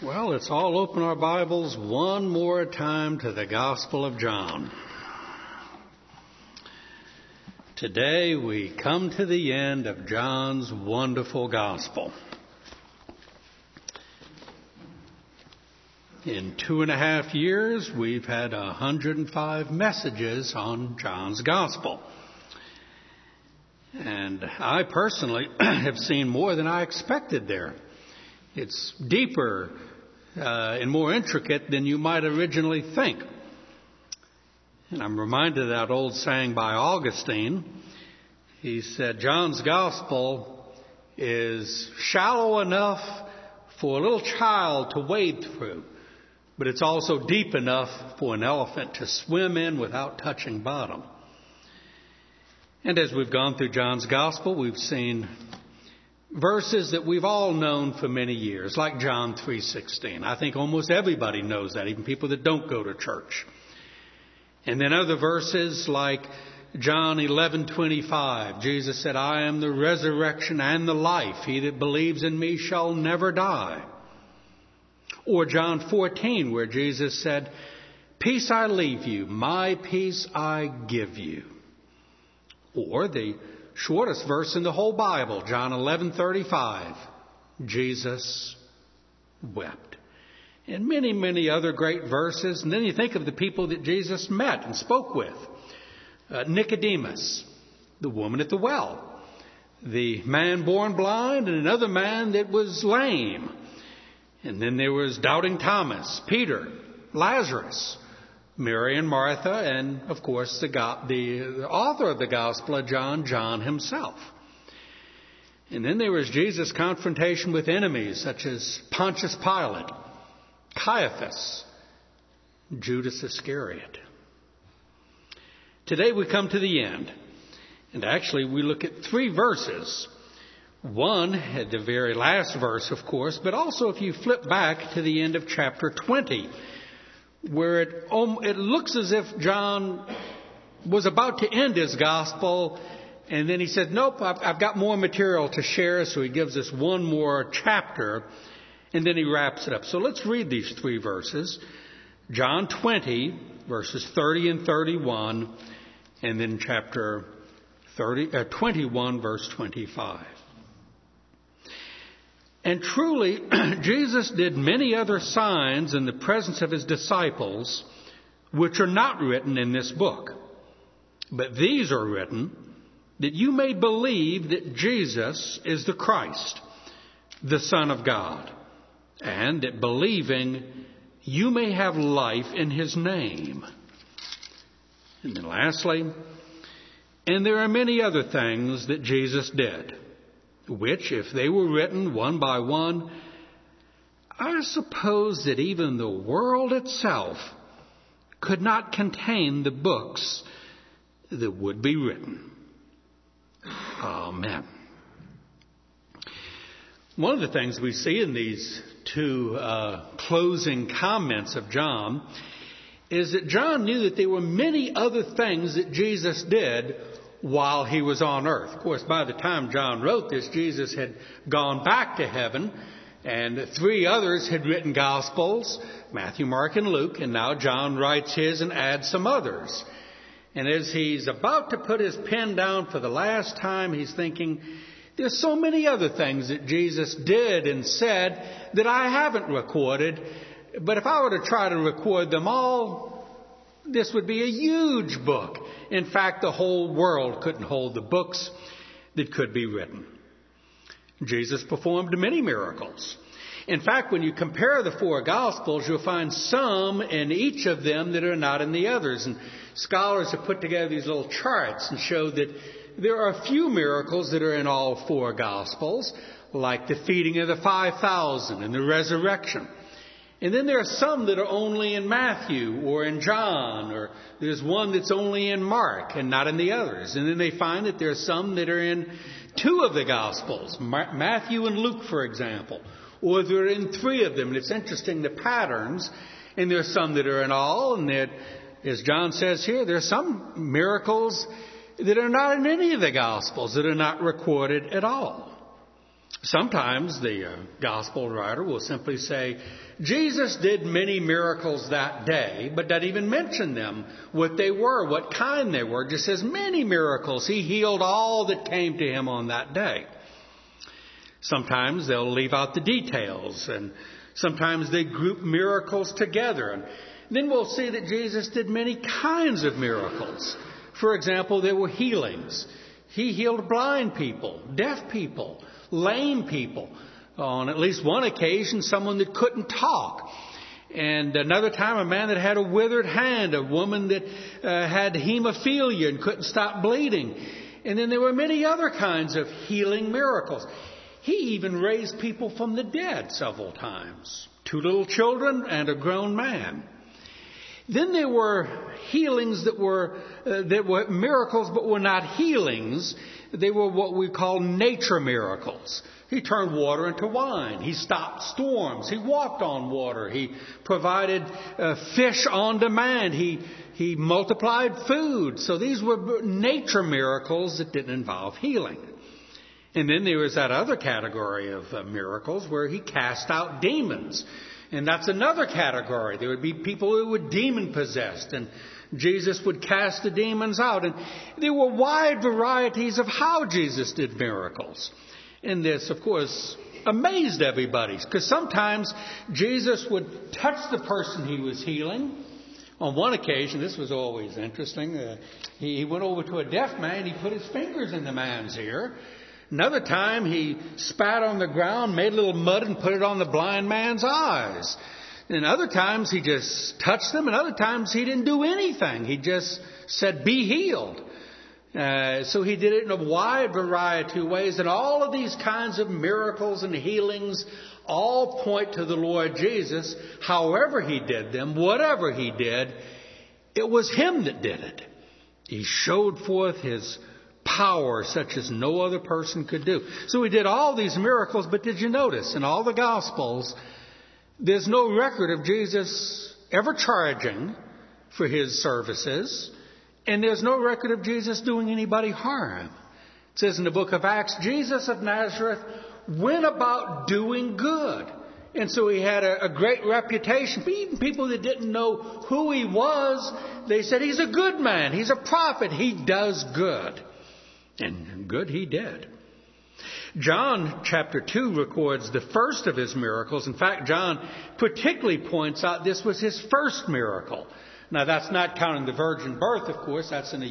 Well, let's all open our Bibles one more time to the Gospel of John. Today we come to the end of John's wonderful Gospel. In 2.5 years, we've had 105 messages on John's Gospel. And I personally have seen more than I expected there. It's deeper and more intricate than you might originally think. And I'm reminded of that old saying by Augustine. He said, John's Gospel is shallow enough for a little child to wade through, but it's also deep enough for an elephant to swim in without touching bottom. And as we've gone through John's Gospel, we've seen verses that we've all known for many years, like John 3:16. I think almost everybody knows that, even people that don't go to church. And then other verses like John 11:25. Jesus said, I am the resurrection and the life. He that believes in me shall never die. Or John 14, where Jesus said, peace I leave you, my peace I give you. Or the shortest verse in the whole Bible, John 11:35, Jesus wept. And many, many other great verses. And then you think of the people that Jesus met and spoke with. Nicodemus, the woman at the well, the man born blind, and another man that was lame. And then there was doubting Thomas, Peter, Lazarus, Mary and Martha, and of course the author of the Gospel of John, John himself. And then there was Jesus' confrontation with enemies such as Pontius Pilate, Caiaphas, Judas Iscariot. Today we come to the end, and actually we look at 3 verses. One at the very last verse, of course, but also if you flip back to the end of chapter 20, where it looks as if John was about to end his gospel, and then he said, nope, I've got more material to share, so he gives us one more chapter, and then he wraps it up. So let's read these 3 verses. John 20, verses 30 and 31, and then chapter 21, verse 25. And truly, Jesus did many other signs in the presence of his disciples, which are not written in this book. But these are written that you may believe that Jesus is the Christ, the Son of God, and that believing you may have life in his name. And then lastly, and there are many other things that Jesus did, which, if they were written one by one, I suppose that even the world itself could not contain the books that would be written. Amen. One of the things we see in these 2 closing comments of John is that John knew that there were many other things that Jesus did while he was on earth. Of course, by the time John wrote this, Jesus had gone back to heaven, and 3 others had written Gospels, Matthew, Mark, and Luke, and now John writes his and adds some others. And as he's about to put his pen down for the last time, he's thinking, there's so many other things that Jesus did and said that I haven't recorded, but if I were to try to record them all, this would be a huge book. In fact, the whole world couldn't hold the books that could be written. Jesus performed many miracles. In fact, when you compare the 4 Gospels, you'll find some in each of them that are not in the others. And scholars have put together these little charts and show that there are a few miracles that are in all 4 Gospels, like the feeding of the 5,000 and the resurrection. And then there are some that are only in Matthew or in John, or there's one that's only in Mark and not in the others. And then they find that there are some that are in 2 of the Gospels, Matthew and Luke, for example, or they're in 3 of them. And it's interesting, the patterns, and there are some that are in all, and that, as John says here, there are some miracles that are not in any of the Gospels, that are not recorded at all. Sometimes the gospel writer will simply say, Jesus did many miracles that day, but not even mention them, what they were, what kind they were. Just says many miracles. He healed all that came to him on that day. Sometimes they'll leave out the details, and sometimes they group miracles together. And then we'll see that Jesus did many kinds of miracles. For example, there were healings. He healed blind people, deaf people, lame people. On at least one occasion, someone that couldn't talk. And another time, a man that had a withered hand, a woman that had hemophilia and couldn't stop bleeding. And then there were many other kinds of healing miracles. He even raised people from the dead several times. 2 little children and a grown man. Then there were healings that were miracles but were not healings. They were what we call nature miracles. He turned water into wine. He stopped storms. He walked on water. He provided fish on demand. He multiplied food. So these were nature miracles that didn't involve healing. And then there was that other category of miracles where he cast out demons. And that's another category. There would be people who were demon-possessed, and Jesus would cast the demons out. And there were wide varieties of how Jesus did miracles. And this, of course, amazed everybody, because sometimes Jesus would touch the person he was healing. On one occasion, this was always interesting, he went over to a deaf man, he put his fingers in the man's ear. Another time, he spat on the ground, made a little mud, and put it on the blind man's eyes. And other times, he just touched them, and other times, he didn't do anything. He just said, "Be healed." So he did it in a wide variety of ways. And all of these kinds of miracles and healings all point to the Lord Jesus. However he did them, whatever he did, it was him that did it. He showed forth his power such as no other person could do. So he did all these miracles, but did you notice in all the Gospels, there's no record of Jesus ever charging for his services, and there's no record of Jesus doing anybody harm. It says in the book of Acts, Jesus of Nazareth went about doing good. And so he had a great reputation. Even people that didn't know who he was, they said he's a good man. He's a prophet. He does good. And good he did. John chapter 2 records the first of his miracles. In fact, John particularly points out this was his first miracle. Now, that's not counting the virgin birth, of course. That's in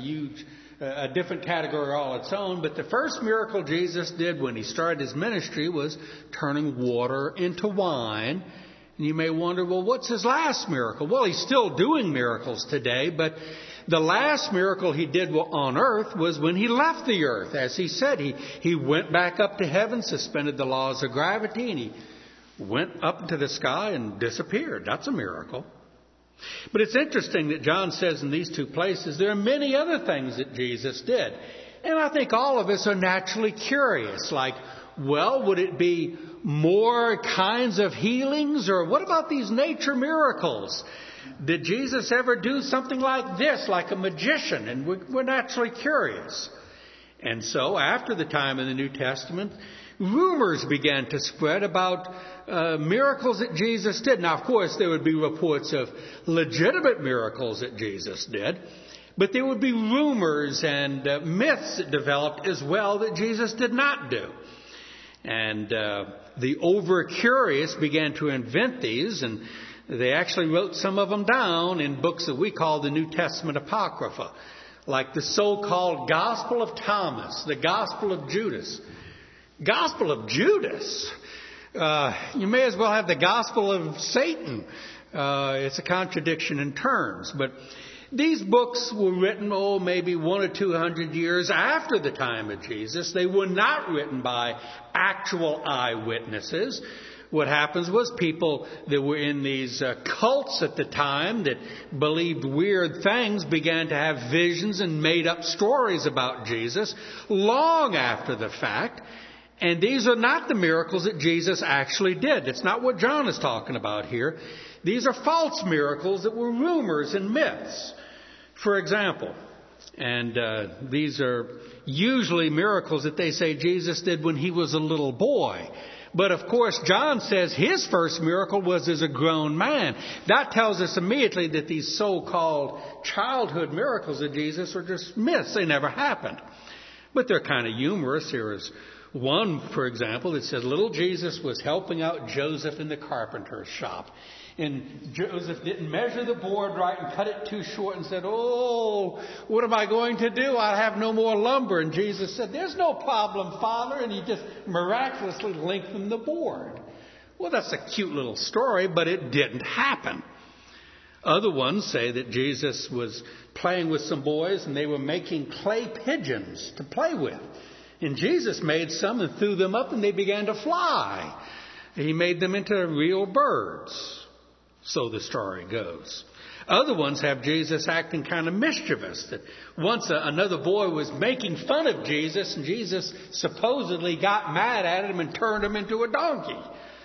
a different category all its own. But the first miracle Jesus did when he started his ministry was turning water into wine. And you may wonder, well, what's his last miracle? Well, he's still doing miracles today, but the last miracle he did on earth was when he left the earth. As he said, he went back up to heaven, suspended the laws of gravity, and he went up into the sky and disappeared. That's a miracle. But it's interesting that John says in these two places there are many other things that Jesus did. And I think all of us are naturally curious, like, well, would it be more kinds of healings? Or what about these nature miracles? Did Jesus ever do something like this, like a magician? And we're naturally curious. And so after the time in the New Testament, rumors began to spread about miracles that Jesus did. Now, of course, there would be reports of legitimate miracles that Jesus did. But there would be rumors and myths that developed as well that Jesus did not do. And the over-curious began to invent these, and they actually wrote some of them down in books that we call the New Testament Apocrypha, like the so-called Gospel of Thomas, the Gospel of Judas. Gospel of Judas? You may as well have the Gospel of Satan. It's a contradiction in terms. But these books were written, maybe 100 or 200 years after the time of Jesus. They were not written by actual eyewitnesses. What happens was people that were in these cults at the time that believed weird things began to have visions and made up stories about Jesus long after the fact. And these are not the miracles that Jesus actually did. It's not what John is talking about here. These are false miracles that were rumors and myths. For example, and these are usually miracles that they say Jesus did when he was a little boy. But of course, John says his first miracle was as a grown man. That tells us immediately that these so-called childhood miracles of Jesus are just myths. They never happened. But they're kind of humorous. Here is one, for example, that says little Jesus was helping out Joseph in the carpenter's shop. And Joseph didn't measure the board right and cut it too short and said, "Oh, what am I going to do? I have no more lumber." And Jesus said, "There's no problem, Father." And he just miraculously lengthened the board. Well, that's a cute little story, but it didn't happen. Other ones say that Jesus was playing with some boys and they were making clay pigeons to play with. And Jesus made some and threw them up and they began to fly. He made them into real birds. So the story goes. Other ones have Jesus acting kind of mischievous. That once another boy was making fun of Jesus, and Jesus supposedly got mad at him and turned him into a donkey.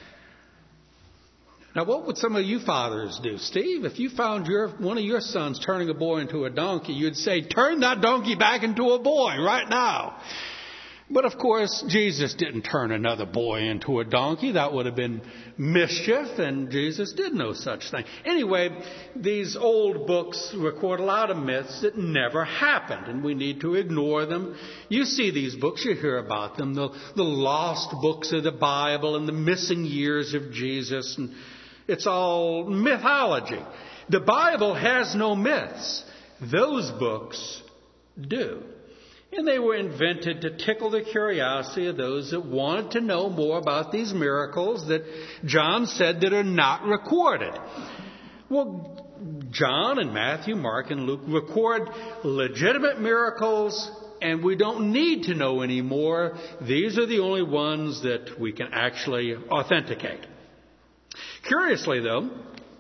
Now, what would some of you fathers do? Steve, if you found one of your sons turning a boy into a donkey, you'd say, "Turn that donkey back into a boy right now." But of course, Jesus didn't turn another boy into a donkey. That would have been mischief, and Jesus did no such thing. Anyway, these old books record a lot of myths that never happened, and we need to ignore them. You see these books, you hear about them, the lost books of the Bible and the missing years of Jesus, and it's all mythology. The Bible has no myths. Those books do. And they were invented to tickle the curiosity of those that wanted to know more about these miracles that John said that are not recorded. Well, John and Matthew, Mark, and Luke record legitimate miracles, and we don't need to know any more. These are the only ones that we can actually authenticate. Curiously, though,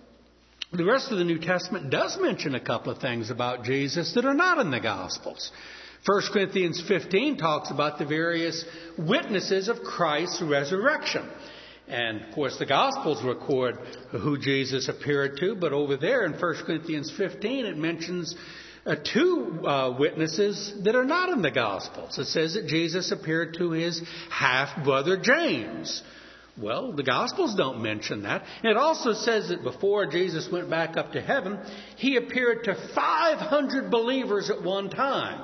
the rest of the New Testament does mention a couple of things about Jesus that are not in the Gospels. 1 Corinthians 15 talks about the various witnesses of Christ's resurrection. And, of course, the Gospels record who Jesus appeared to, but over there in 1 Corinthians 15 it mentions two witnesses that are not in the Gospels. It says that Jesus appeared to his half-brother James. Well, the Gospels don't mention that. And it also says that before Jesus went back up to heaven, he appeared to 500 believers at one time.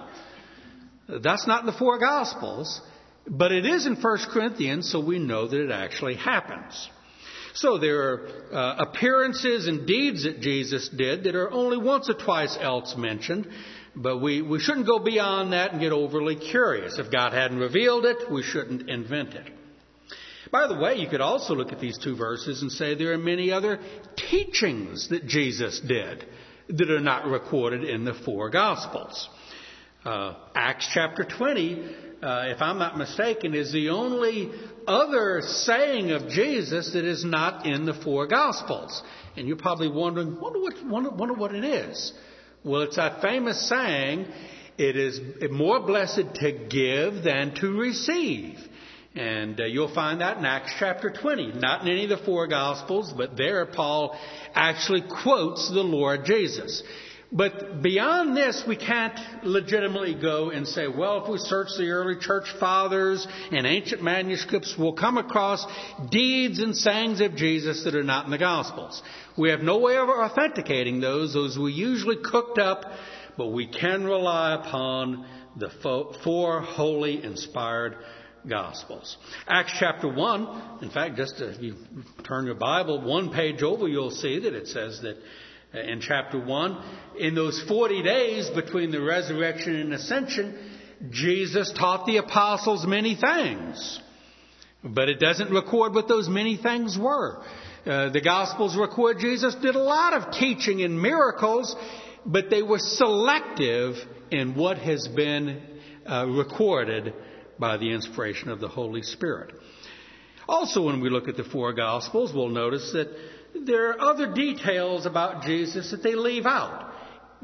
That's not in the four Gospels, but it is in 1 Corinthians, so we know that it actually happens. So there are appearances and deeds that Jesus did that are only once or twice else mentioned, but we shouldn't go beyond that and get overly curious. If God hadn't revealed it, we shouldn't invent it. By the way, you could also look at these two verses and say there are many other teachings that Jesus did that are not recorded in the four Gospels. Acts chapter 20, if I'm not mistaken, is the only other saying of Jesus that is not in the four Gospels. And you're probably wondering, wonder what it is. Well, it's that famous saying, it is more blessed to give than to receive. And you'll find that in Acts chapter 20. Not in any of the four Gospels, but there Paul actually quotes the Lord Jesus. But beyond this, we can't legitimately go and say, well, if we search the early church fathers and ancient manuscripts, we'll come across deeds and sayings of Jesus that are not in the Gospels. We have no way of authenticating those. Those were usually cooked up, but we can rely upon the four holy, inspired Gospels. Acts chapter 1, in fact, just if you turn your Bible one page over, you'll see that it says that in chapter 1, in those 40 days between the resurrection and ascension, Jesus taught the apostles many things. But it doesn't record what those many things were. The Gospels record Jesus did a lot of teaching and miracles, but they were selective in what has been recorded by the inspiration of the Holy Spirit. Also, when we look at the four Gospels, we'll notice that there are other details about Jesus that they leave out.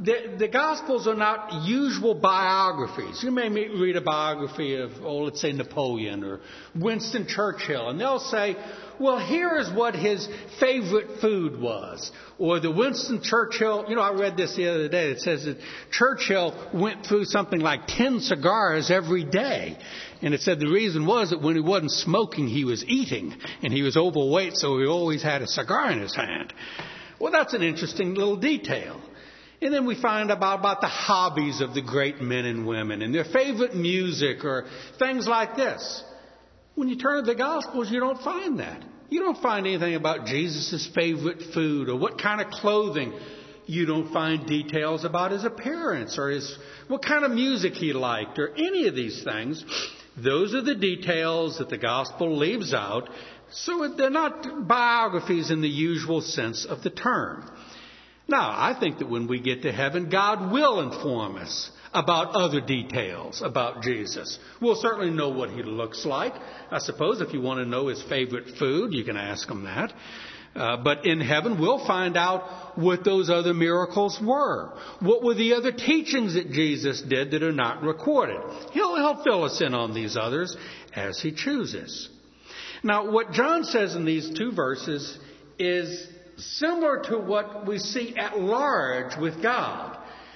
the Gospels are not usual biographies. You may read a biography of, let's say Napoleon or Winston Churchill, and they'll say, well, here is what his favorite food was. Or the Winston Churchill, I read this the other day. It says that Churchill went through something like 10 cigars every day. And it said the reason was that when he wasn't smoking, he was eating. And he was overweight, so he always had a cigar in his hand. Well, that's an interesting little detail. And then we find about the hobbies of the great men and women and their favorite music or things like this. When you turn to the Gospels, you don't find that. You don't find anything about Jesus' favorite food or what kind of clothing. You don't find details about his appearance or what kind of music he liked or any of these things. Those are the details that the Gospel leaves out. So they're not biographies in the usual sense of the term. Now, I think that when we get to heaven, God will inform us about other details about Jesus. We'll certainly know what he looks like. I suppose if you want to know his favorite food, you can ask him that. But in heaven, we'll find out what those other miracles were. What were the other teachings that Jesus did that are not recorded? He'll fill us in on these others as he chooses. Now, what John says in these two verses is similar to what we see at large with God.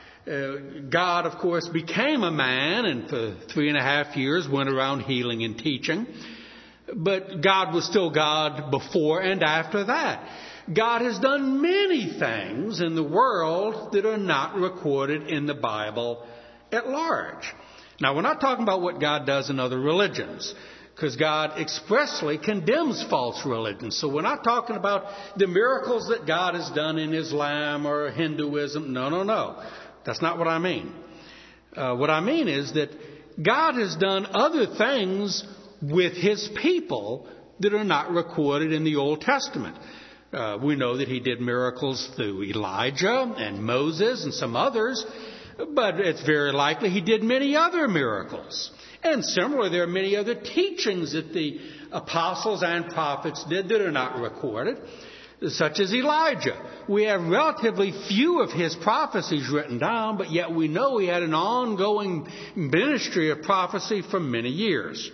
God, of course, became a man and for 3.5 years went around healing and teaching. But God was still God before and after that. God has done many things in the world that are not recorded in the Bible at large. Now, we're not talking about what God does in other religions, because God expressly condemns false religions. So we're not talking about the miracles that God has done in Islam or Hinduism. No. That's not what I mean. What I mean is that God has done other things with his people that are not recorded in the Old Testament. We know that he did miracles through Elijah and Moses and some others, but it's very likely he did many other miracles. And similarly, there are many other teachings that the apostles and prophets did that are not recorded, such as Elijah. We have relatively few of his prophecies written down, but yet we know he had an ongoing ministry of prophecy for many years.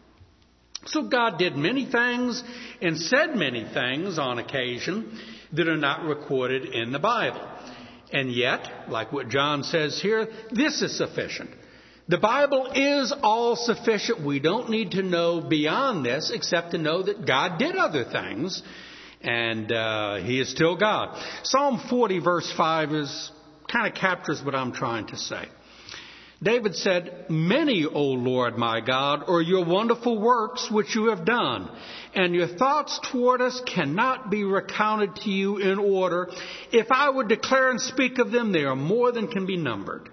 So God did many things and said many things on occasion that are not recorded in the Bible. And yet, like what John says here, this is sufficient. The Bible is all sufficient. We don't need to know beyond this except to know that God did other things. And he is still God. Psalm 40 verse 5 kind of captures what I'm trying to say. David said, "Many, O Lord my God, are your wonderful works which you have done, and your thoughts toward us cannot be recounted to you in order. If I would declare and speak of them, they are more than can be numbered."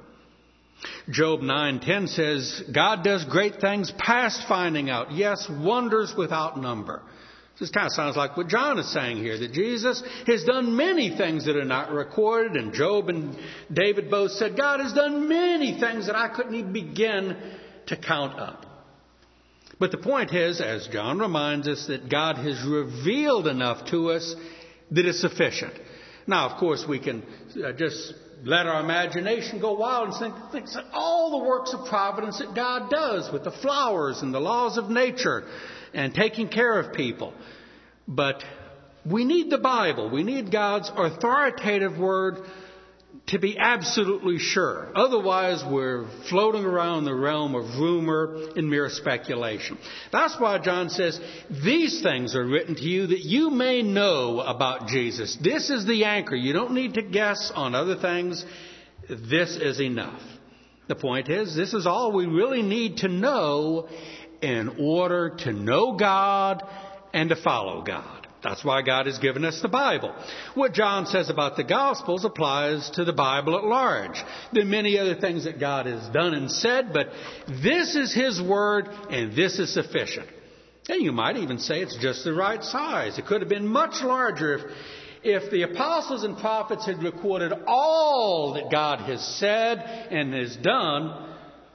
Job 9:10 says, God does great things past finding out. Yes, wonders without number. This kind of sounds like what John is saying here, that Jesus has done many things that are not recorded. And Job and David both said, God has done many things that I couldn't even begin to count up. But the point is, as John reminds us, that God has revealed enough to us that is sufficient. Now, of course, we can just let our imagination go wild and think all the works of providence that God does with the flowers and the laws of nature and taking care of people. But we need the Bible. We need God's authoritative word to be absolutely sure. Otherwise, we're floating around the realm of rumor and mere speculation. That's why John says, these things are written to you that you may know about Jesus. This is the anchor. You don't need to guess on other things. This is enough. The point is, this is all we really need to know in order to know God and to follow God. That's why God has given us the Bible. What John says about the Gospels applies to the Bible at large. There are many other things that God has done and said, but this is his word and this is sufficient. And you might even say it's just the right size. It could have been much larger if the apostles and prophets had recorded all that God has said and has done.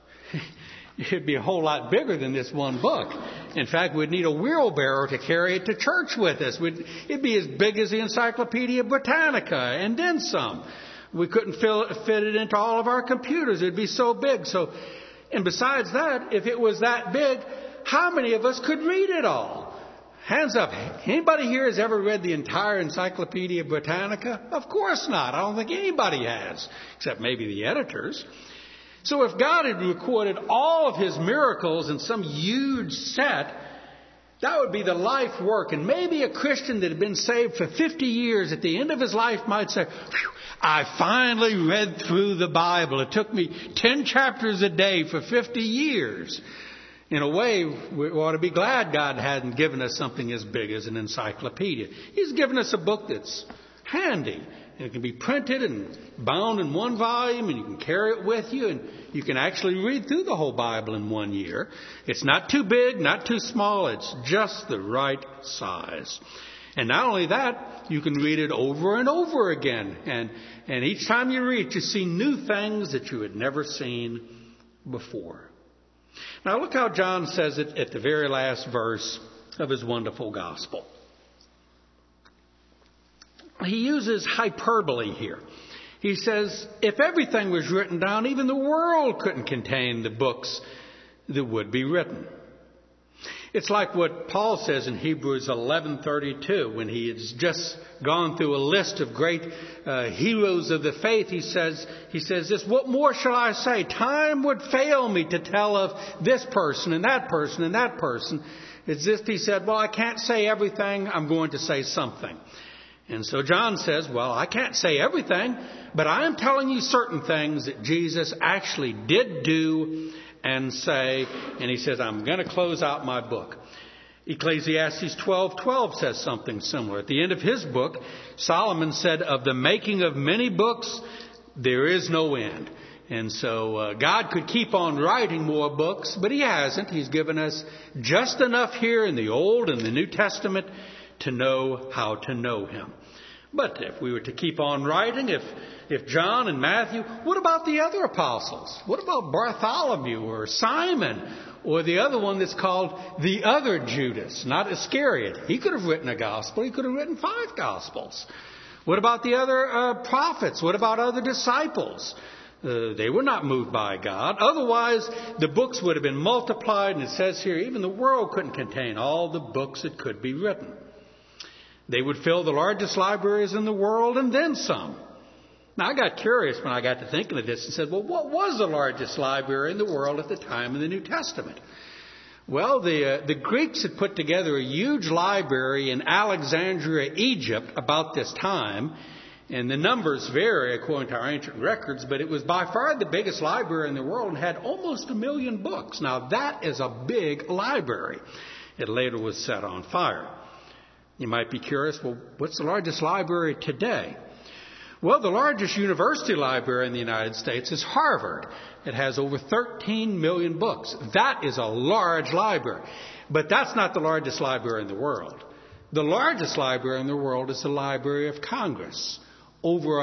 It'd be a whole lot bigger than this one book. In fact, we'd need a wheelbarrow to carry it to church with us. It'd be as big as the Encyclopedia Britannica and then some. We couldn't fit it into all of our computers. It'd be so big. And besides that, if it was that big, how many of us could read it all? Hands up. Anybody here has ever read the entire Encyclopedia Britannica? Of course not. I don't think anybody has, except maybe the editors. So if God had recorded all of His miracles in some huge set, that would be the life work. And maybe a Christian that had been saved for 50 years at the end of his life might say, I finally read through the Bible. It took me 10 chapters a day for 50 years. In a way, we ought to be glad God hadn't given us something as big as an encyclopedia. He's given us a book that's handy. And it can be printed and bound in one volume, and you can carry it with you, and you can actually read through the whole Bible in 1 year. It's not too big, not too small. It's just the right size. And not only that, you can read it over and over again. And each time you read it, you see new things that you had never seen before. Now look how John says it at the very last verse of his wonderful gospel. He uses hyperbole here. He says, if everything was written down, even the world couldn't contain the books that would be written. It's like what Paul says in Hebrews 11:32 when he has just gone through a list of great heroes of the faith. He says this, what more shall I say? Time would fail me to tell of this person and that person and that person. It's just, he said, well, I can't say everything. I'm going to say something. And so John says, well, I can't say everything, but I am telling you certain things that Jesus actually did do and say. And he says, I'm going to close out my book. Ecclesiastes 12:12 says something similar. At the end of his book, Solomon said, of the making of many books, there is no end. And so God could keep on writing more books, but He hasn't. He's given us just enough here in the Old and the New Testament to know how to know Him. But if we were to keep on writing, if John and Matthew, what about the other apostles? What about Bartholomew or Simon or the other one that's called the other Judas, not Iscariot? He could have written a gospel. He could have written 5 gospels. What about the other prophets? What about other disciples? They were not moved by God. Otherwise, the books would have been multiplied. And it says here, even the world couldn't contain all the books that could be written. They would fill the largest libraries in the world and then some. Now, I got curious when I got to thinking of this and said, well, what was the largest library in the world at the time of the New Testament? Well, the Greeks had put together a huge library in Alexandria, Egypt, about this time. And the numbers vary according to our ancient records, but it was by far the biggest library in the world and had almost 1 million books. Now, that is a big library. It later was set on fire. You might be curious, well, what's the largest library today? Well, the largest university library in the United States is Harvard. It has over 13 million books. That is a large library. But that's not the largest library in the world. The largest library in the world is the Library of Congress. Over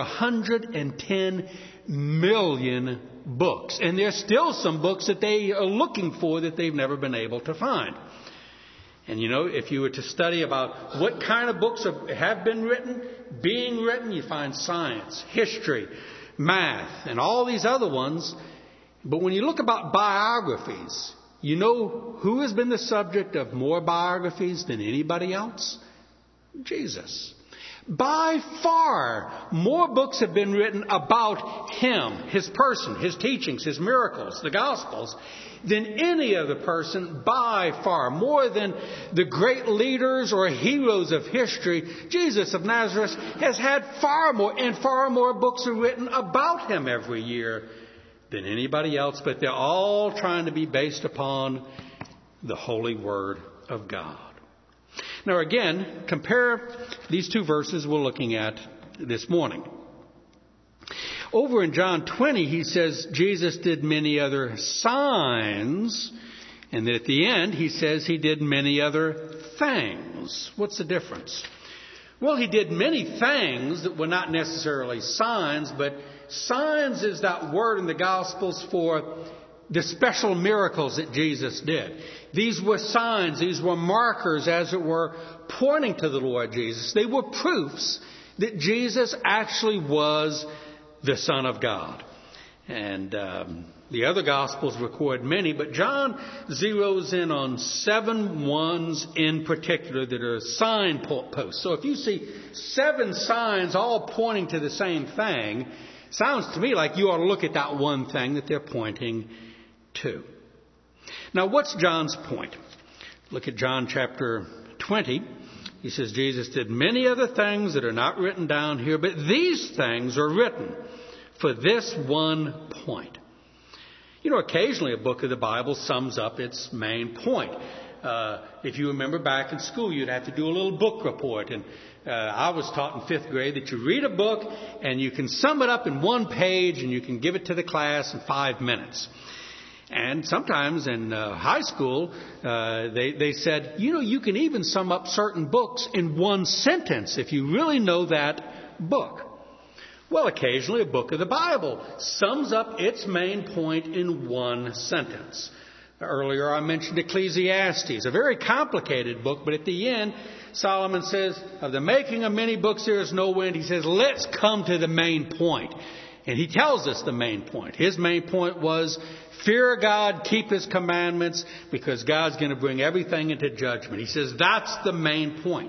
110 million books. And there's still some books that they are looking for that they've never been able to find. And you know, if you were to study about what kind of books have been written, being written, you find science, history, math, and all these other ones. But when you look about biographies, you know who has been the subject of more biographies than anybody else? Jesus. By far, more books have been written about Him, His person, His teachings, His miracles, the Gospels, than any other person, by far. More than the great leaders or heroes of history. Jesus of Nazareth has had far more books are written about Him every year than anybody else, but they're all trying to be based upon the holy Word of God. Now again, compare these two verses we're looking at this morning. Over in John 20, he says Jesus did many other signs, and at the end he says He did many other things. What's the difference? Well, He did many things that were not necessarily signs, but signs is that word in the Gospels for the special miracles that Jesus did. These were signs, these were markers, as it were, pointing to the Lord Jesus. They were proofs that Jesus actually was the Son of God. And the other Gospels record many, but John zeroes in on 7 ones in particular that are signposts. So if you see 7 signs all pointing to the same thing, sounds to me like you ought to look at that one thing that they're pointing to. Now, what's John's point? Look at John chapter 20. He says, Jesus did many other things that are not written down here, but these things are written for this one point. You know, occasionally a book of the Bible sums up its main point. If you remember back in school, you'd have to do a little book report. And I was taught in 5th grade that you read a book and you can sum it up in 1 page and you can give it to the class in 5 minutes. And sometimes in high school, they said, you know, you can even sum up certain books in 1 sentence if you really know that book. Well, occasionally a book of the Bible sums up its main point in 1 sentence. Earlier I mentioned Ecclesiastes, a very complicated book, but at the end, Solomon says, of the making of many books there is no end. He says, let's come to the main point. And he tells us the main point. His main point was, fear God, keep His commandments, because God's going to bring everything into judgment. He says, that's the main point.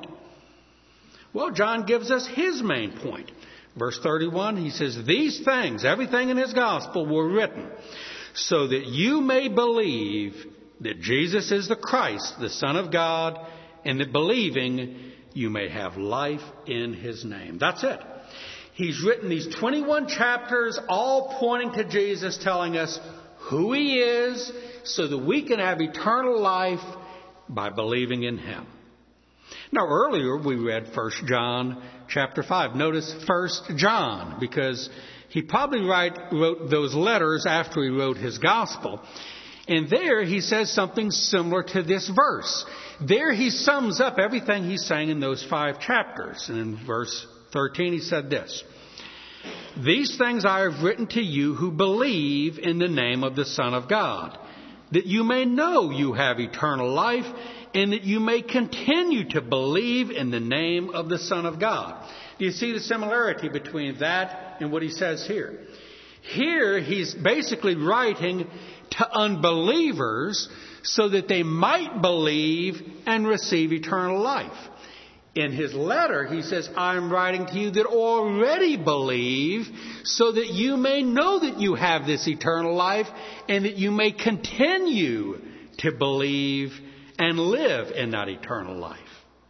Well, John gives us his main point. Verse 31, he says, these things, everything in his gospel, were written so that you may believe that Jesus is the Christ, the Son of God, and that believing you may have life in His name. That's it. He's written these 21 chapters all pointing to Jesus, telling us who He is so that we can have eternal life by believing in Him. Now, earlier we read 1 John chapter 5. Notice 1 John, because he probably wrote those letters after he wrote his gospel. And there he says something similar to this verse. There he sums up everything he's saying in those 5 chapters. And in verse 13 he said this, these things I have written to you who believe in the name of the Son of God, that you may know you have eternal life, and that you may continue to believe in the name of the Son of God. Do you see the similarity between that and what he says here? Here he's basically writing to unbelievers so that they might believe and receive eternal life. In his letter, he says, I'm writing to you that already believe so that you may know that you have this eternal life and that you may continue to believe and live in that eternal life.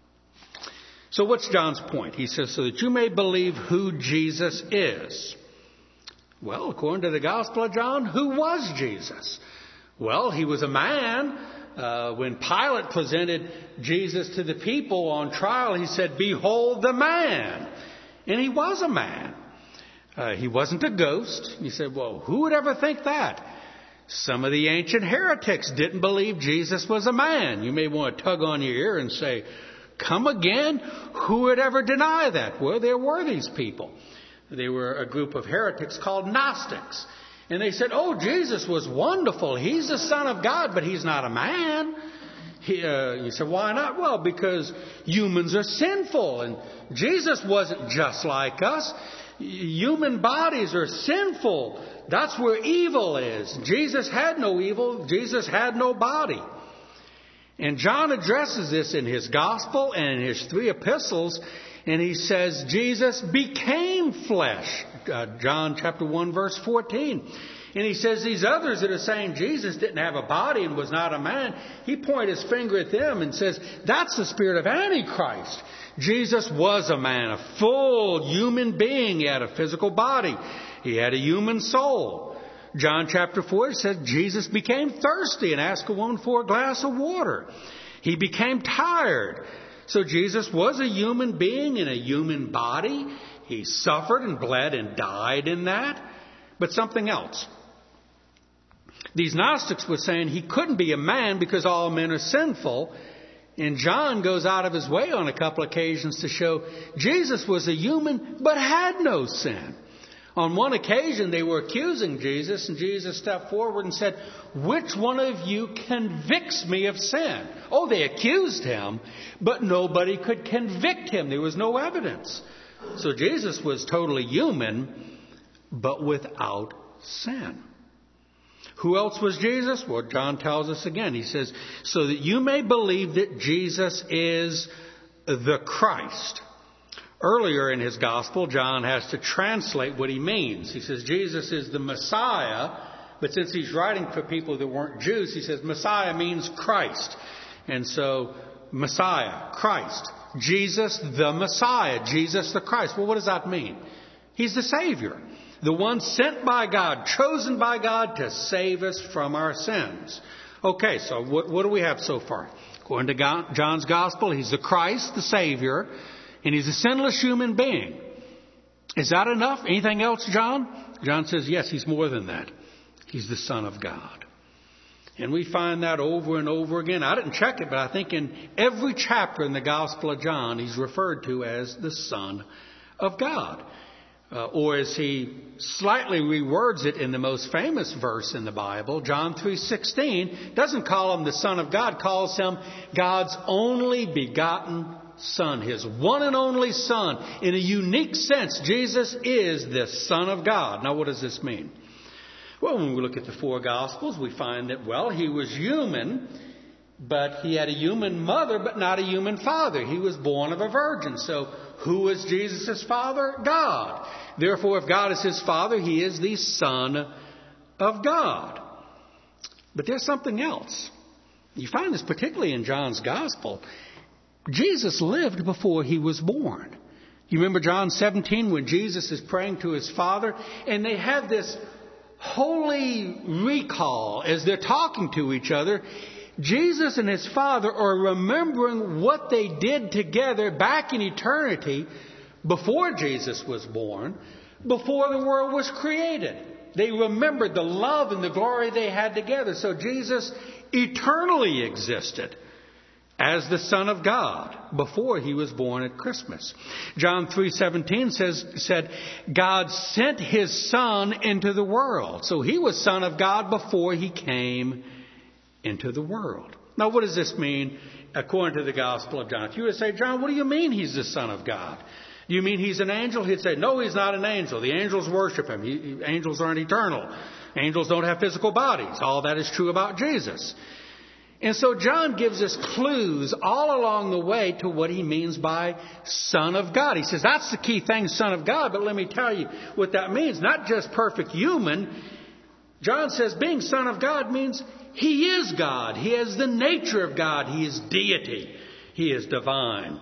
So what's John's point? He says, so that you may believe who Jesus is. Well, according to the Gospel of John, who was Jesus? Well, he was a man. When Pilate presented Jesus to the people on trial, he said, behold the man. And he was a man. He wasn't a ghost. He said, well, who would ever think that? Some of the ancient heretics didn't believe Jesus was a man. You may want to tug on your ear and say, come again? Who would ever deny that? Well, there were these people. They were a group of heretics called Gnostics. And they said, oh, Jesus was wonderful. He's the Son of God, but He's not a man. You said, why not? Well, because humans are sinful. And Jesus wasn't just like us. Human bodies are sinful. That's where evil is. Jesus had no evil. Jesus had no body. And John addresses this in his gospel and in his 3 epistles. And he says, Jesus became flesh. John chapter 1, verse 14. And he says these others that are saying Jesus didn't have a body and was not a man, he pointed his finger at them and says, that's the spirit of Antichrist. Jesus was a man, a full human being. He had a physical body. He had a human soul. John chapter 4 says Jesus became thirsty and asked a woman for a glass of water. He became tired. So Jesus was a human being in a human body. He suffered and bled and died in that. But something else. These Gnostics were saying he couldn't be a man because all men are sinful. And John goes out of his way on a couple occasions to show Jesus was a human but had no sin. On one occasion, they were accusing Jesus, and Jesus stepped forward and said, which one of you convicts me of sin? Oh, they accused him, but nobody could convict him. There was no evidence. So Jesus was totally human, but without sin. Who else was Jesus? Well, John tells us again. He says, so that you may believe that Jesus is the Christ. Earlier in his gospel, John has to translate what he means. He says Jesus is the Messiah, but since he's writing for people that weren't Jews, he says Messiah means Christ. And so Messiah, Christ, Jesus the Messiah, Jesus the Christ. Well, what does that mean? He's the Savior, the one sent by God, chosen by God to save us from our sins. Okay, so what do we have so far? According to John's gospel, he's the Christ, the Savior, and he's a sinless human being. Is that enough? Anything else, John? John says, yes, he's more than that. He's the Son of God. And we find that over and over again. I didn't check it, but I think in every chapter in the Gospel of John, he's referred to as the Son of God. Or as he slightly rewords it in the most famous verse in the Bible, John 3:16, doesn't call him the Son of God, calls him God's only begotten Son, his one and only Son. In a unique sense, Jesus is the Son of God. Now, what does this mean? Well, when we look at the four Gospels, we find that, well, he was human, but he had a human mother, but not a human father. He was born of a virgin. So, who was Jesus' father? God. Therefore, if God is his father, he is the Son of God. But there's something else. You find this particularly in John's Gospel. Jesus lived before he was born. You remember John 17 when Jesus is praying to his Father, and they have this holy recall as they're talking to each other. Jesus and his Father are remembering what they did together back in eternity before Jesus was born, before the world was created. They remembered the love and the glory they had together. So Jesus eternally existed as the Son of God before he was born at Christmas. John 3:17 said, God sent his Son into the world. So he was Son of God before he came into the world. Now, what does this mean according to the Gospel of John? If you were to say, John, what do you mean he's the Son of God? Do you mean he's an angel? He'd say, no, he's not an angel. The angels worship him. Angels aren't eternal. Angels don't have physical bodies. All that is true about Jesus. And so John gives us clues all along the way to what he means by Son of God. He says, that's the key thing, Son of God. But let me tell you what that means. Not just perfect human. John says being Son of God means he is God. He has the nature of God. He is deity. He is divine.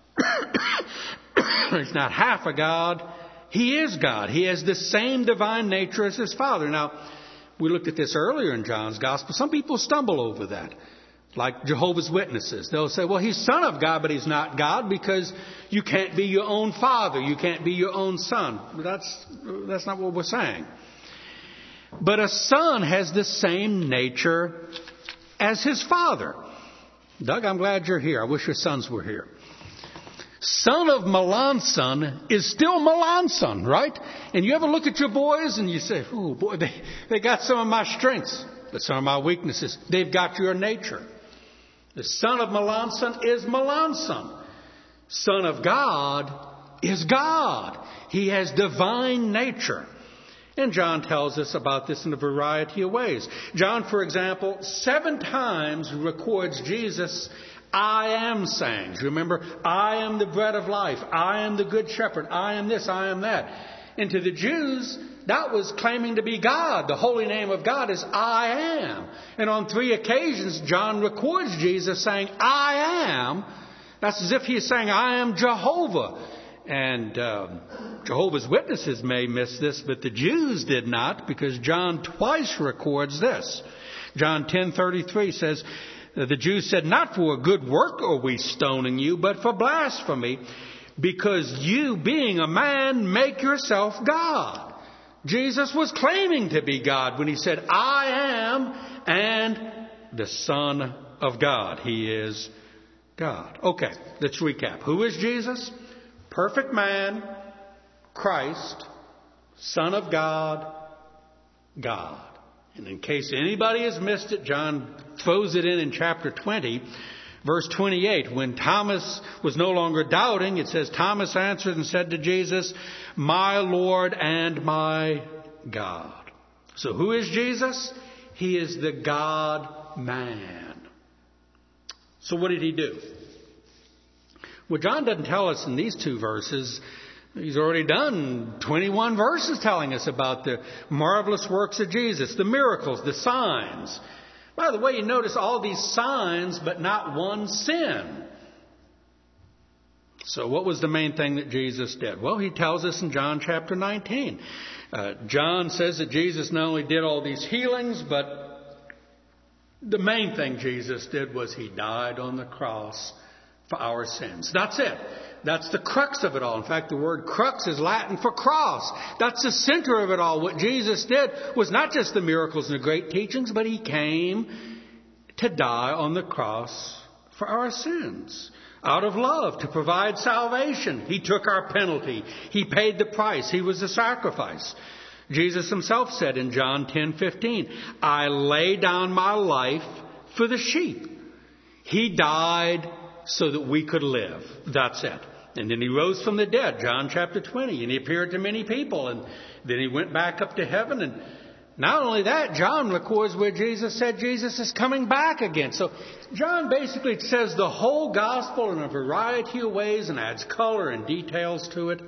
He's not half a God. He is God. He has the same divine nature as his Father. Now, we looked at this earlier in John's Gospel. Some people stumble over that, like Jehovah's Witnesses. They'll say, well, he's Son of God, but he's not God because you can't be your own father. You can't be your own son. But that's not what we're saying. But a son has the same nature as his father. Doug, I'm glad you're here. I wish your sons were here. Son of Melanson is still Melanson, right? And you ever look at your boys and you say, oh boy, they got some of my strengths, but some of my weaknesses. They've got your nature. The son of Melanson is Melanson. Son of God is God. He has divine nature. And John tells us about this in a variety of ways. John, for example, 7 times records Jesus' I am sayings. Remember, I am the bread of life. I am the good shepherd. I am this, I am that. And to the Jews, that was claiming to be God. The holy name of God is I am. And on 3 occasions, John records Jesus saying, I am. That's as if he's saying, I am Jehovah. And Jehovah's Witnesses may miss this, but the Jews did not, because John twice records this. John 10:33 says, the Jews said, not for a good work are we stoning you, but for blasphemy, because you, being a man, make yourself God. Jesus was claiming to be God when he said, I am, and the Son of God. He is God. Okay, let's recap. Who is Jesus? Perfect man, Christ, Son of God, God. And in case anybody has missed it, John throws it in chapter 20, Verse 28, when Thomas was no longer doubting, it says, Thomas answered and said to Jesus, my Lord and my God. So who is Jesus? He is the God-man. So what did he do? Well, John doesn't tell us in these two verses. He's already done 21 verses telling us about the marvelous works of Jesus, the miracles, the signs. By the way, you notice all these signs, but not one sin. So what was the main thing that Jesus did? Well, he tells us in John chapter 19. John says that Jesus not only did all these healings, but the main thing Jesus did was he died on the cross for our sins. That's it. That's the crux of it all. In fact, the word crux is Latin for cross. That's the center of it all. What Jesus did was not just the miracles and the great teachings, but he came to die on the cross for our sins. Out of love, to provide salvation. He took our penalty. He paid the price. He was the sacrifice. Jesus himself said in John 10:15, I lay down my life for the sheep. He died so that we could live. That's it. And then he rose from the dead, John chapter 20, and he appeared to many people, and then he went back up to heaven. And not only that, John records where Jesus said Jesus is coming back again. So John basically says the whole gospel in a variety of ways and adds color and details to it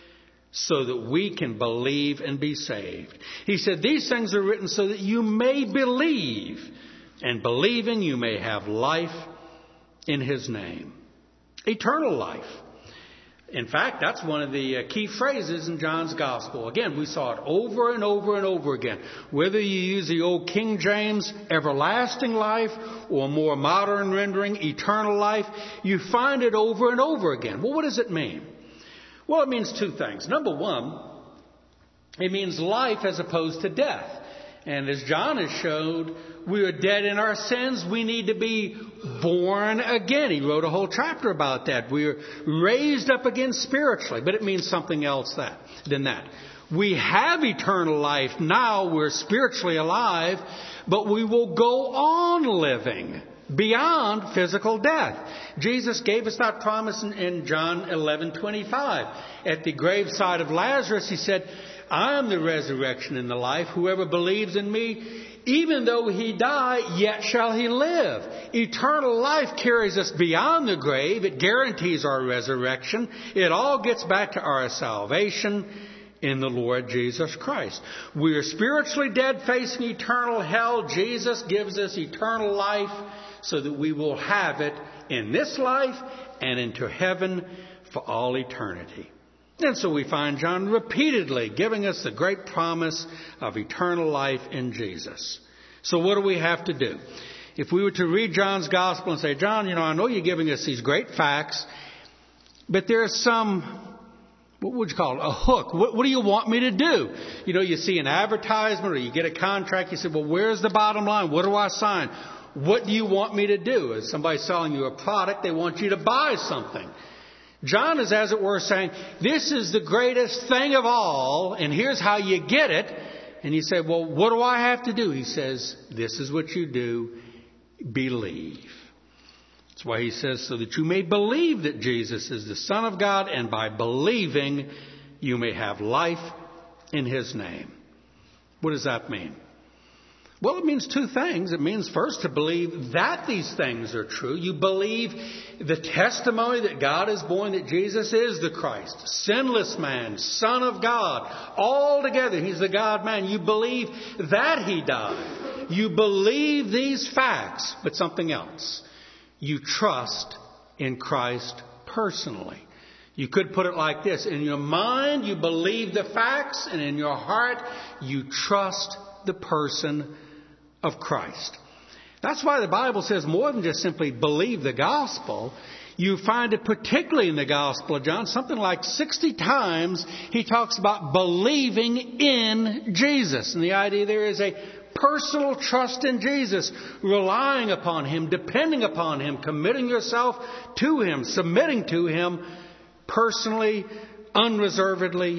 so that we can believe and be saved. He said these things are written so that you may believe, and believing you may have life in his name. Eternal life. In fact, that's one of the key phrases in John's gospel. Again, we saw it over and over and over again. Whether you use the old King James everlasting life or more modern rendering eternal life, you find it over and over again. Well, what does it mean? Well, it means two things. Number one, it means life as opposed to death. And as John has showed, we are dead in our sins. We need to be born again. He wrote a whole chapter about that. We are raised up again spiritually. But it means something else than that. We have eternal life now. We're spiritually alive. But we will go on living beyond physical death. Jesus gave us that promise in John 11:25. At the graveside of Lazarus, he said, I am the resurrection and the life. Whoever believes in me, even though he die, yet shall he live. Eternal life carries us beyond the grave. It guarantees our resurrection. It all gets back to our salvation in the Lord Jesus Christ. We are spiritually dead, facing eternal hell. Jesus gives us eternal life so that we will have it in this life and into heaven for all eternity. And so we find John repeatedly giving us the great promise of eternal life in Jesus. So what do we have to do? If we were to read John's gospel and say, John, I know you're giving us these great facts, but there's some, what would you call it, a hook. What do you want me to do? You see an advertisement or you get a contract. You say, well, where's the bottom line? What do I sign? What do you want me to do? Is somebody selling you a product, they want you to buy something. John is, as it were, saying, this is the greatest thing of all, and here's how you get it. And you say, well, what do I have to do? He says, this is what you do. Believe. That's why he says, so that you may believe that Jesus is the Son of God, and by believing, you may have life in his name. What does that mean? Well, it means two things. It means first to believe that these things are true. You believe the testimony that God is born, that Jesus is the Christ, sinless man, Son of God, all together. He's the God-man. You believe that he died. You believe these facts, but something else. You trust in Christ personally. You could put it like this. In your mind, you believe the facts, and in your heart, you trust the person of Christ. That's why the Bible says more than just simply believe the gospel. You find it particularly in the Gospel of John, something like 60 times he talks about believing in Jesus. And the idea there is a personal trust in Jesus, relying upon him, depending upon him, committing yourself to him, submitting to him, personally, unreservedly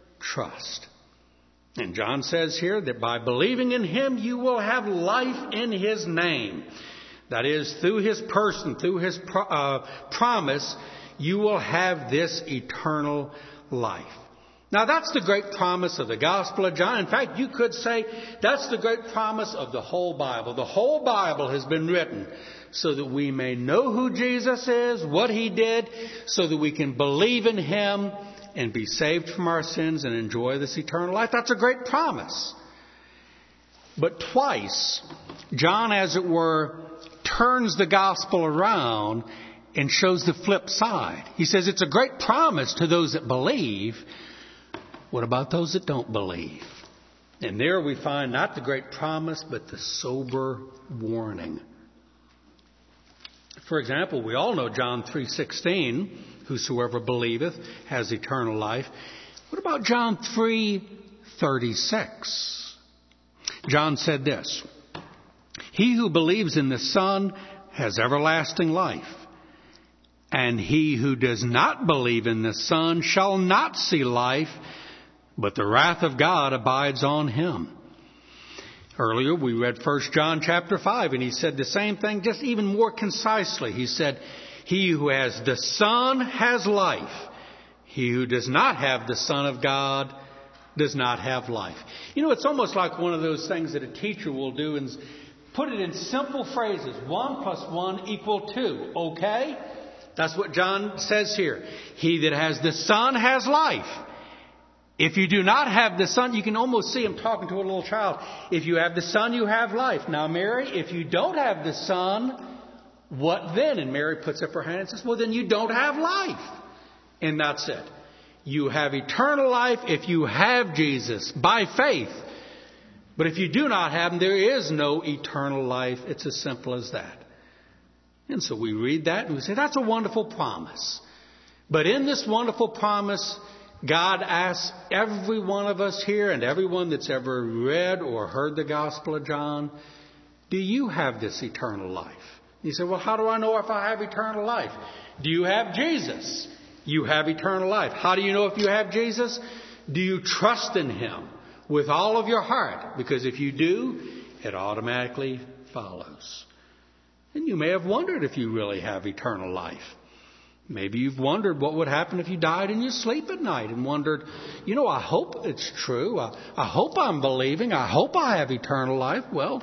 trust. And John says here that by believing in him, you will have life in his name. That is, through His person, through His promise, you will have this eternal life. Now, that's the great promise of the Gospel of John. In fact, you could say that's the great promise of the whole Bible. The whole Bible has been written so that we may know who Jesus is, what He did, so that we can believe in Him and be saved from our sins and enjoy this eternal life. That's a great promise. But twice, John, as it were, turns the Gospel around and shows the flip side. He says it's a great promise to those that believe. What about those that don't believe? And there we find not the great promise, but the sober warning. For example, we all know John 3:16, whosoever believeth has eternal life. What about John 3:36? John said this, he who believes in the Son has everlasting life, and he who does not believe in the Son shall not see life, but the wrath of God abides on him. Earlier we read 1 John chapter 5, and he said the same thing, just even more concisely. He said, he who has the Son has life. He who does not have the Son of God does not have life. You know, it's almost like one of those things that a teacher will do and put it in simple phrases. 1 + 1 = 2. Okay? That's what John says here. He that has the Son has life. If you do not have the Son, you can almost see him talking to a little child. If you have the Son, you have life. Now, Mary, if you don't have the Son, what then? And Mary puts up her hand and says, well, then you don't have life. And that's it. You have eternal life if you have Jesus by faith. But if you do not have him, there is no eternal life. It's as simple as that. And so we read that and we say, that's a wonderful promise. But in this wonderful promise, God asks every one of us here and everyone that's ever read or heard the Gospel of John, do you have this eternal life? You say, well, how do I know if I have eternal life? Do you have Jesus? You have eternal life. How do you know if you have Jesus? Do you trust in Him with all of your heart? Because if you do, it automatically follows. And you may have wondered if you really have eternal life. Maybe you've wondered what would happen if you died in your sleep at night and wondered, you know, I hope it's true. I hope I'm believing. I hope I have eternal life. Well,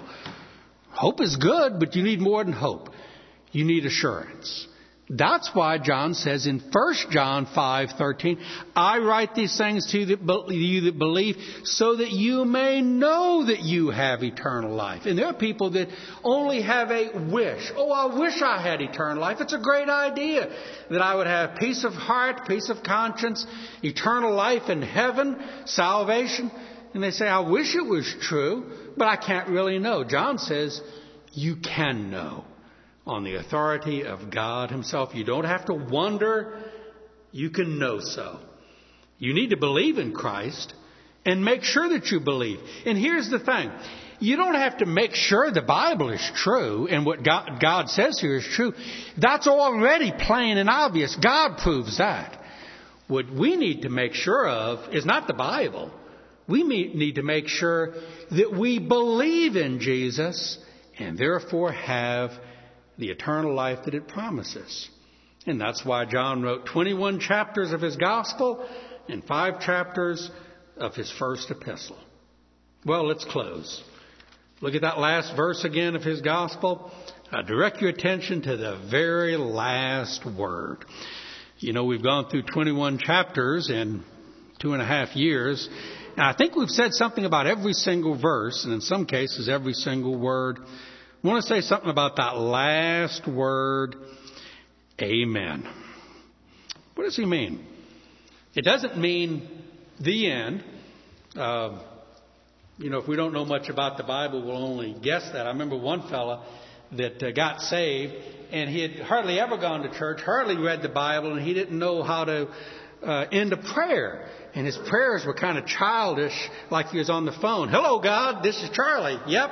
hope is good, but you need more than hope. You need assurance. That's why John says in 1 John 5:13, I write these things to you that believe so that you may know that you have eternal life. And there are people that only have a wish. Oh, I wish I had eternal life. It's a great idea that I would have peace of heart, peace of conscience, eternal life in heaven, salvation. And they say, I wish it was true, but I can't really know. John says, you can know. On the authority of God Himself. You don't have to wonder. You can know so. You need to believe in Christ and make sure that you believe. And here's the thing. You don't have to make sure the Bible is true and what God says here is true. That's already plain and obvious. God proves that. What we need to make sure of is not the Bible. We need to make sure that we believe in Jesus and therefore have the eternal life that it promises. And that's why John wrote 21 chapters of his gospel and 5 chapters of his first epistle. Well, let's close. Look at that last verse again of his gospel. I direct your attention to the very last word. You know, we've gone through 21 chapters in 2.5 years. And I think we've said something about every single verse, and in some cases every single word. I want to say something about that last word, amen. What does he mean? It doesn't mean the end. If we don't know much about the Bible, we'll only guess that. I remember one fella that got saved, and he had hardly ever gone to church, hardly read the Bible, and he didn't know how to end a prayer. And his prayers were kind of childish, like he was on the phone. Hello, God, this is Charlie. Yep.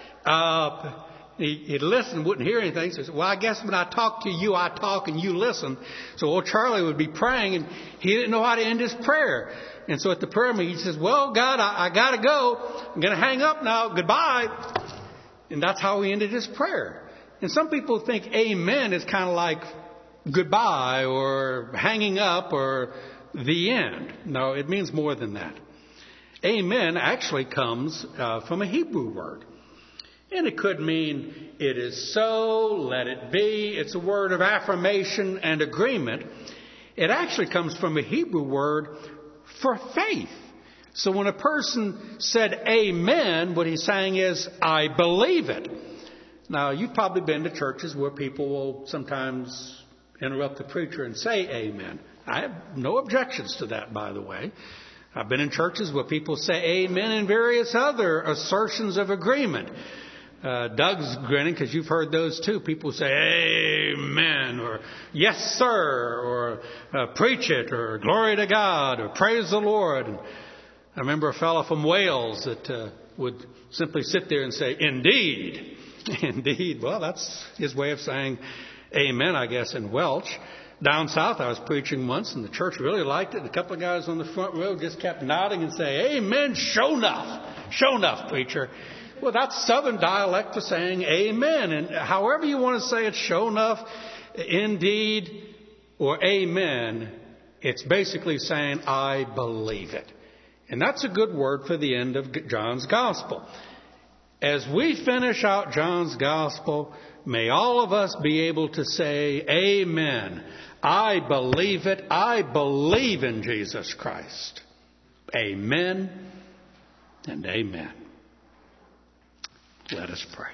He'd listen, wouldn't hear anything. So he said, well, I guess when I talk to you, I talk and you listen. So old Charlie would be praying, and he didn't know how to end his prayer. And so at the prayer meeting, he says, well, God, I got to go. I'm going to hang up now. Goodbye. And that's how he ended his prayer. And some people think amen is kind of like goodbye or hanging up or the end. No, it means more than that. Amen actually comes from a Hebrew word. And it could mean it is so, let it be. It's a word of affirmation and agreement. It actually comes from a Hebrew word for faith. So when a person said amen, what he's saying is, I believe it. Now, you've probably been to churches where people will sometimes interrupt the preacher and say amen. I have no objections to that, by the way. I've been in churches where people say amen and various other assertions of agreement. Doug's grinning because you've heard those too. People say amen or yes sir or preach it or glory to God or praise the Lord. And I remember a fellow from Wales that would simply sit there and say indeed. Indeed. Well, that's his way of saying amen, I guess, in Welsh. Down south, I was preaching once, and the church really liked it. A couple of guys on the front row just kept nodding and saying, amen, show enough. Show enough, preacher. Well, that's southern dialect for saying amen. And however you want to say it, show enough, indeed, or amen, it's basically saying, I believe it. And that's a good word for the end of John's Gospel. As we finish out John's Gospel, may all of us be able to say, amen. I believe it. I believe in Jesus Christ. Amen and amen. Let us pray.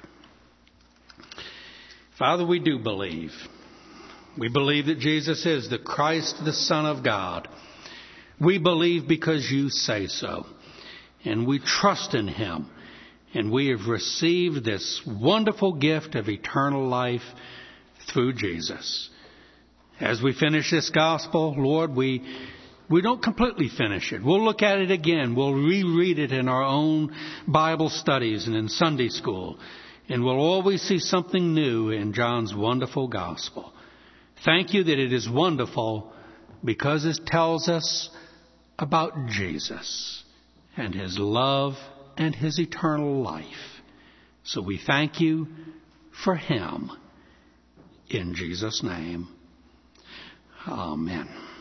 Father, we do believe. We believe that Jesus is the Christ, the Son of God. We believe because you say so. And we trust in him. And we have received this wonderful gift of eternal life through Jesus. As we finish this gospel, Lord, we don't completely finish it. We'll look at it again. We'll reread it in our own Bible studies and in Sunday school. And we'll always see something new in John's wonderful gospel. Thank you that it is wonderful because it tells us about Jesus and his love and his eternal life. So we thank you for him. In Jesus' name, amen.